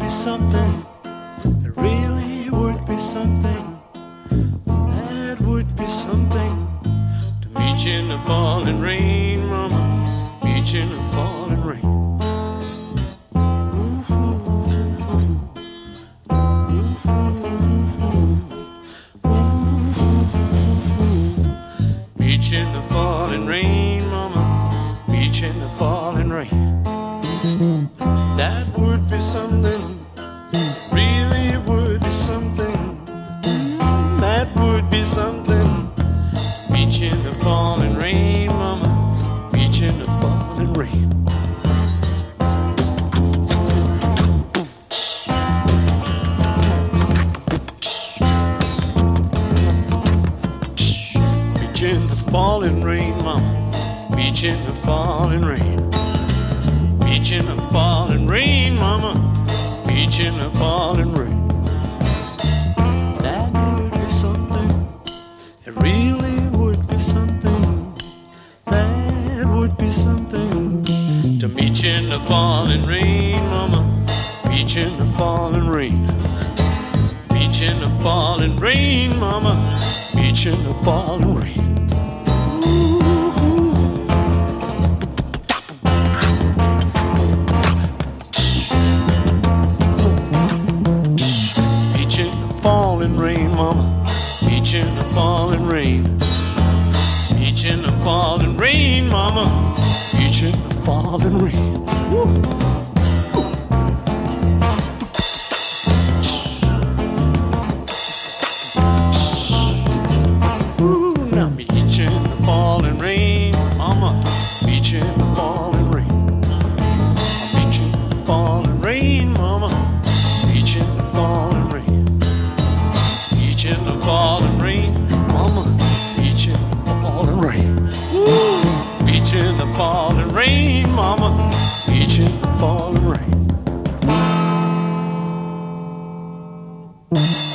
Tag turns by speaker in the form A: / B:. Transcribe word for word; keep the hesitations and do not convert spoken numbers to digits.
A: be something. It really would be something. That would be something. To meet you in the falling rain, mama. Meet you in the falling rain. Meet you in the falling rain, mama. Meet you in the falling rain. That would be something. Really would be something. That would be something. Meet you in the falling rain, mama. Meet you in the falling rain. Meet you in the falling rain, mama. Meet you in the falling rain. Meet you in the falling rain, mama. Meet you in the falling rain. That would be something. It really would be something. That would be something. To meet you in the falling rain, mama. Meet you in the falling rain. Meet you in the falling rain, mama. Meet you in the falling rain. Falling rain, mama. Meet you in the falling rain. Meet you in the falling rain, mama. Meet you in the falling rain. Woo. Ooh, now meet you in the falling rain, mama. Meet you in the falling rain. Meet you in the falling rain, mama. Meet you in the falling rain. Meet you in the falling rain, mama. Meet you in the falling rain. Woo. Meet you in the falling rain, mama. Meet you in the falling rain.